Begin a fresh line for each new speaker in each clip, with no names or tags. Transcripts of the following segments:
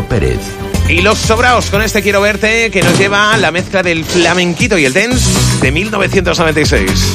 Antonio Pérez.
Y Los Sobraos con este Quiero Verte, que nos lleva a la mezcla del flamenquito y el dance de 1996.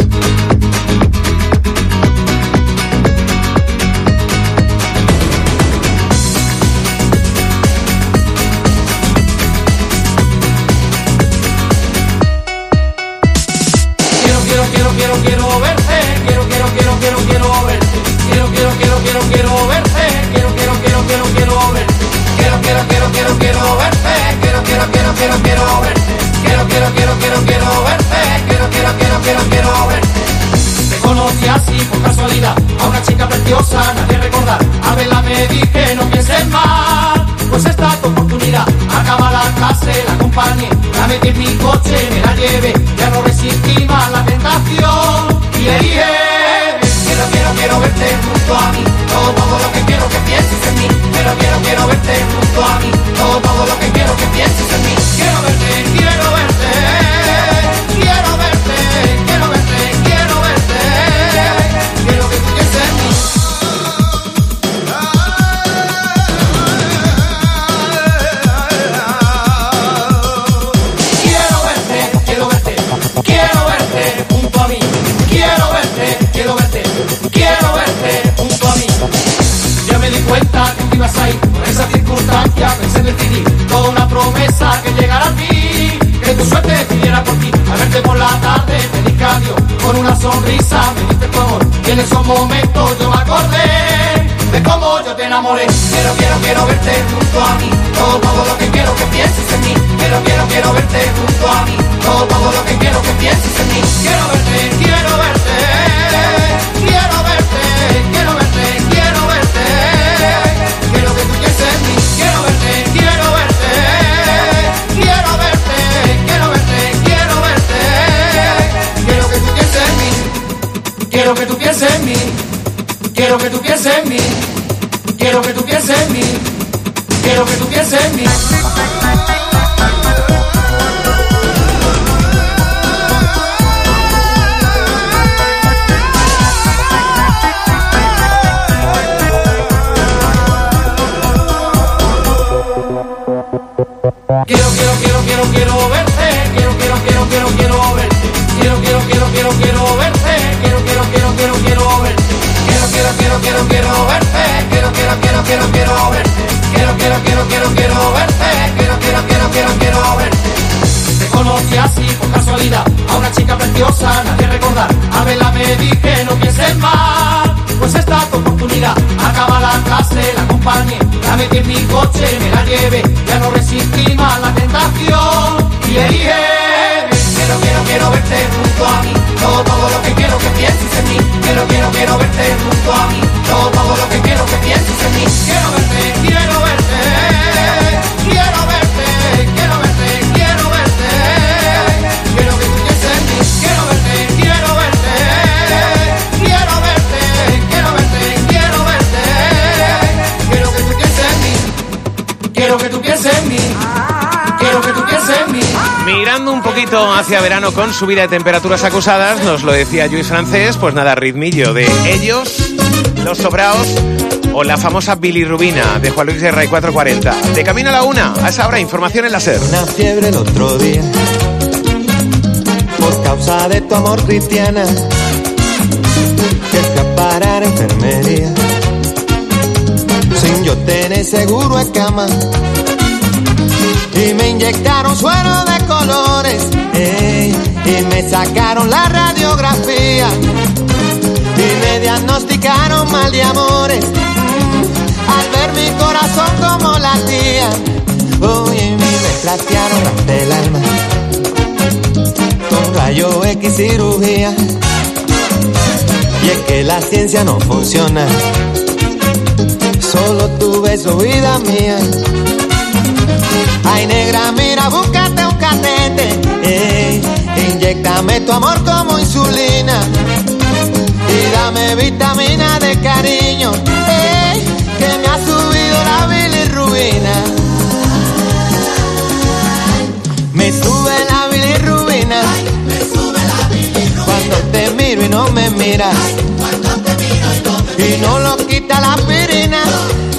Quiero verte. Te conocí así por casualidad, a una chica preciosa, nadie recordar. A verla me dije, no pienses más, pues esta es tu oportunidad. Acaba la clase, la acompañé, la metí en mi coche, me la llevé. Ya no resistí más la tentación y le dije, quiero verte junto a mí. Todo lo que quiero que pienses en mí. Quiero verte junto a mí. Todo lo que quiero que pienses en mí. Quiero verte, quiero verte. Quiero verte, quiero verte, quiero verte. Quiero que tú pienses en mí. Quiero verte, quiero verte. Quiero verte junto a mí. Quiero verte, quiero verte. Quiero verte junto a mí. Ya me di cuenta que tú ibas ahí. Por esa circunstancia pensé en decidir toda una promesa que llegara a ti. Que tu suerte decidiera por ti. Al verte por la tarde te dije adiós. Con una sonrisa me diste tu amor. Y en esos momentos yo me acordé de cómo yo te enamoré. Quiero verte junto a mí. Todo lo que quiero que pienses en mí. Quiero verte junto a mí. Todo lo que quiero que pienses en mí. Quiero verte, quiero verte. Quiero verte, quiero verte, quiero verte. Quiero que tú pienses en mí. Quiero verte, quiero verte. Quiero verte, quiero verte, quiero verte. Quiero que tú pienses en mí. Quiero que tú pienses en mí. Quiero que tú pienses en mí. Quiero que tú pienses en mí. Quiero que tú pienses en mí. Quiero verte, quiero verte. Quiero verte. Quiero verte. Quiero verte. Quiero verte. Quiero verte. Te conocí así por casualidad, a una chica preciosa, nadie recordar. A verla me dije, no pienses más, pues esta es tu oportunidad. Acaba la clase, la acompañé, la metí en mi coche, me la llevé. Ya no resistí más la tentación y le dije, quiero verte junto a mí. Todo lo que quiero que pienses en mí. Quiero verte junto a mí. Todo lo que quiero que pienses en mí. Quiero verte, quiero verte. Quiero verte, quiero verte, quiero verte. Quiero que tú pienses en mí. Quiero verte, quiero verte. Quiero verte, quiero verte, quiero verte. Quiero que tú pienses en mí. Quiero que tú pienses en mí. Quiero que tú pienses en mí.
Mirando un poquito hacia verano con subida de temperaturas acusadas, nos lo decía Lluís Francés, pues nada, ritmillo de ellos, Los Sobraos o la famosa bilirrubina de Juan Luis Guerra y 440. De camino a la 1, a esa hora, información en la SER.
Una fiebre el otro día, por causa de tu amor, Cristiana, que fui a parar a enfermería, sin yo tener seguro en cama. Y me inyectaron suero de colores, y me sacaron la radiografía, y me diagnosticaron mal de amores, al ver mi corazón como latía. Oye, me platearon hasta el alma, con rayo X cirugía, y es que la ciencia no funciona, solo tu beso, vida mía. Ay, negra, mira, búscate un catete, inyéctame tu amor como insulina, y dame vitamina de cariño, que me ha subido la bilirrubina. Me sube la bilirrubina, cuando te miro y no me miras, y no lo quita la aspirina.